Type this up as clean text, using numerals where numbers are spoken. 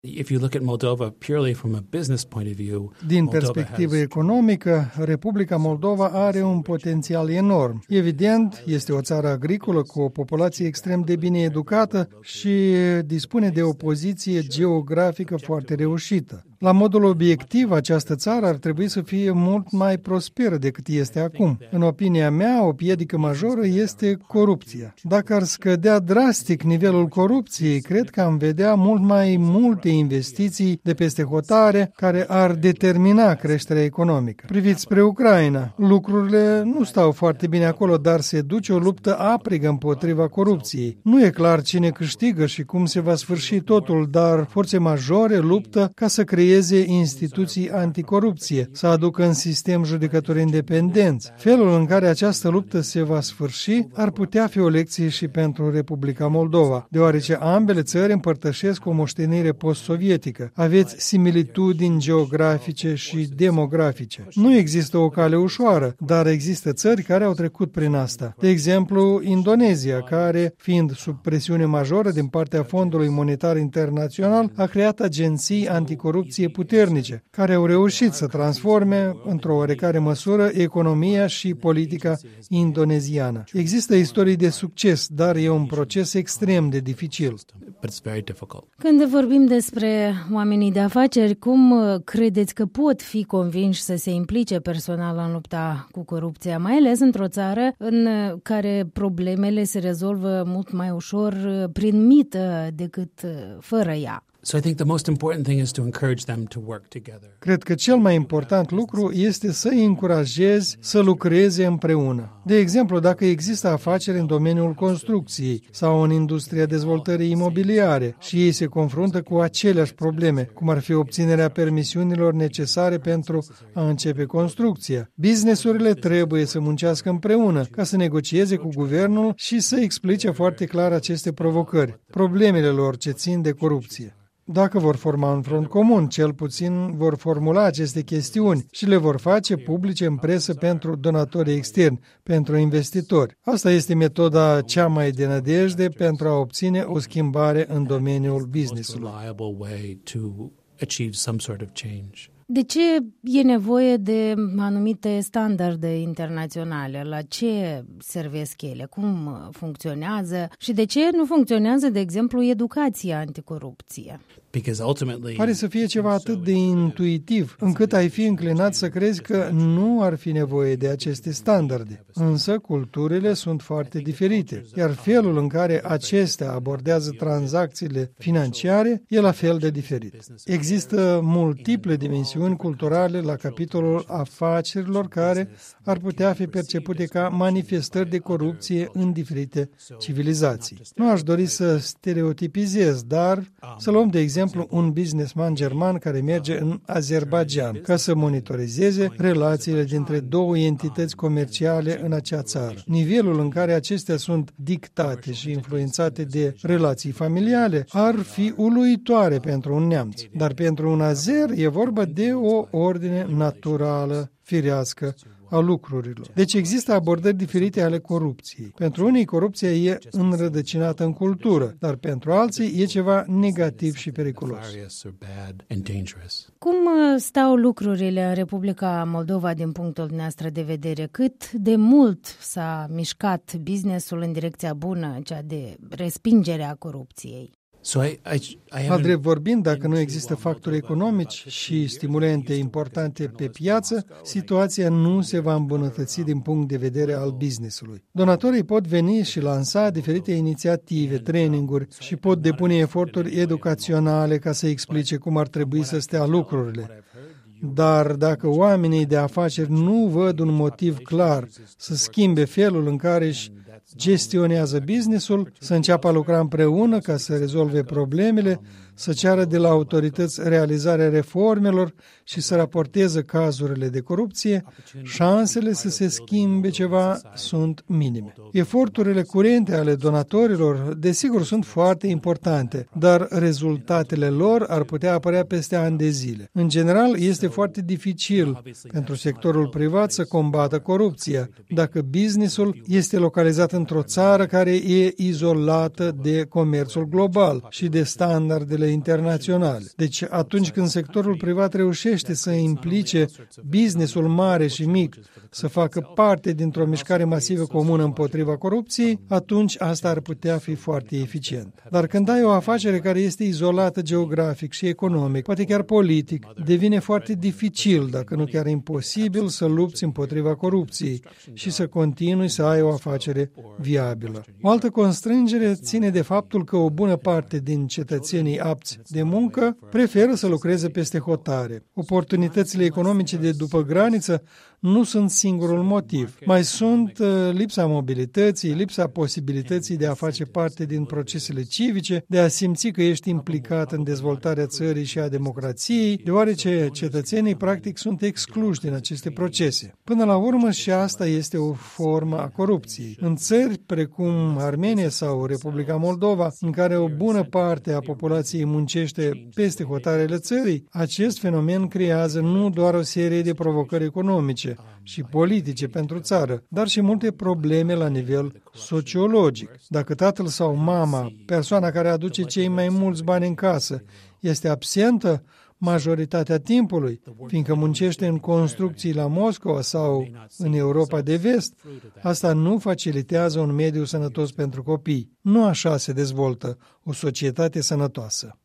Din perspectivă economică, Republica Moldova are un potențial enorm. Evident, este o țară agricolă cu o populație extrem de bine educată și dispune de o poziție geografică foarte reușită. La modul obiectiv, această țară ar trebui să fie mult mai prosperă decât este acum. În opinia mea, o piedică majoră este corupția. Dacă ar scădea drastic nivelul corupției, cred că am vedea mult mai multe investiții de peste hotare care ar determina creșterea economică. Priviți spre Ucraina. Lucrurile nu stau foarte bine acolo, dar se duce o luptă aprigă împotriva corupției. Nu e clar cine câștigă și cum se va sfârși totul, dar forțe majore luptă ca să creeze instituții anticorupție, să aducă în sistem judecători independenți. Felul în care această luptă se va sfârși ar putea fi o lecție și pentru Republica Moldova, deoarece ambele țări împărtășesc o moștenire post-sovietică. Aveți similitudini geografice și demografice. Nu există o cale ușoară, dar există țări care au trecut prin asta. De exemplu, Indonezia, care, fiind sub presiune majoră din partea Fondului Monetar Internațional, a creat agenții anticorupție puternice, care au reușit să transforme, într-o oarecare măsură, economia și politica indoneziană. Există istorii de succes, dar e un proces extrem de dificil. Când vorbim despre oamenii de afaceri, cum credeți că pot fi convinși să se implice personal în lupta cu corupția, mai ales într-o țară în care problemele se rezolvă mult mai ușor prin mită decât fără ea? Cred că cel mai important lucru este să îi încurajezi să lucreze împreună. De exemplu, dacă există afaceri în domeniul construcției sau în industria dezvoltării imobiliare și ei se confruntă cu aceleași probleme, cum ar fi obținerea permisiunilor necesare pentru a începe construcția. Businessurile trebuie să muncească împreună ca să negocieze cu guvernul și să explice foarte clar aceste provocări, problemele lor ce țin de corupție. Dacă vor forma un front comun, cel puțin vor formula aceste chestiuni și le vor face publice în presă pentru donatorii externi, pentru investitori. Asta este metoda cea mai de nădejde pentru a obține o schimbare în domeniul business-ului. De ce e nevoie de anumite standarde internaționale? La ce servesc ele? Cum funcționează? Și de ce nu funcționează, de exemplu, educația anticorupție? Pare să fie ceva atât de intuitiv, încât ai fi înclinat să crezi că nu ar fi nevoie de aceste standarde. Însă, culturile sunt foarte diferite, iar felul în care acestea abordează tranzacțiile financiare e la fel de diferit. Există multiple dimensiuni culturale la capitolul afacerilor care ar putea fi percepute ca manifestări de corupție în diferite civilizații. Nu aș dori să stereotipizez, dar să luăm de exemplu un businessman german care merge în Azerbaidjan ca să monitorizeze relațiile dintre două entități comerciale în acea țară. Nivelul în care acestea sunt dictate și influențate de relații familiale ar fi uluitoare pentru un neamț, dar pentru un azer e vorba de o ordine naturală, firească, a lucrurilor. Deci există abordări diferite ale corupției. Pentru unii, corupția e înrădăcinată în cultură, dar pentru alții e ceva negativ și periculos. Cum stau lucrurile în Republica Moldova din punctul dumneavoastră de vedere? Cât de mult s-a mișcat businessul în direcția bună, cea de respingerea corupției? La drept vorbind, dacă nu există factori economici și stimulente importante pe piață, situația nu se va îmbunătăți din punct de vedere al business-ului. Donatorii pot veni și lansa diferite inițiative, traininguri și pot depune eforturi educaționale ca să explice cum ar trebui să stea lucrurile. Dar dacă oamenii de afaceri nu văd un motiv clar să schimbe felul în care își gestionează businessul, să înceapă a lucra împreună ca să rezolve problemele, să ceară de la autorități realizarea reformelor și să raporteze cazurile de corupție, șansele să se schimbe ceva sunt minime. Eforturile curente ale donatorilor, desigur, sunt foarte importante, dar rezultatele lor ar putea apărea peste ani de zile. În general, este foarte dificil pentru sectorul privat să combată corupția, dacă businessul este localizat într-o țară care e izolată de comerțul global și de standardele internaționale. Deci atunci când sectorul privat reușește să implice businessul mare și mic să facă parte dintr-o mișcare masivă comună împotriva corupției, atunci asta ar putea fi foarte eficient. Dar când ai o afacere care este izolată geografic și economic, poate chiar politic, devine foarte dificil, dacă nu chiar imposibil, să lupți împotriva corupției și să continui să ai o afacere viabilă. O altă constrângere ține de faptul că o bună parte din cetățenii apți de muncă preferă să lucreze peste hotare. Oportunitățile economice de după graniță nu sunt singurul motiv. Mai sunt lipsa mobilității, lipsa posibilității de a face parte din procesele civice, de a simți că ești implicat în dezvoltarea țării și a democrației, deoarece cetățenii practic sunt excluși din aceste procese. Până la urmă și asta este o formă a corupției. În țări precum Armenia sau Republica Moldova, în care o bună parte a populației muncește peste hotarele țării, acest fenomen creează nu doar o serie de provocări economice și politice pentru țară, dar și multe probleme la nivel sociologic. Dacă tatăl sau mama, persoana care aduce cei mai mulți bani în casă, este absentă majoritatea timpului, fiindcă muncește în construcții la Moscova sau în Europa de Vest, asta nu facilitează un mediu sănătos pentru copii. Nu așa se dezvoltă o societate sănătoasă.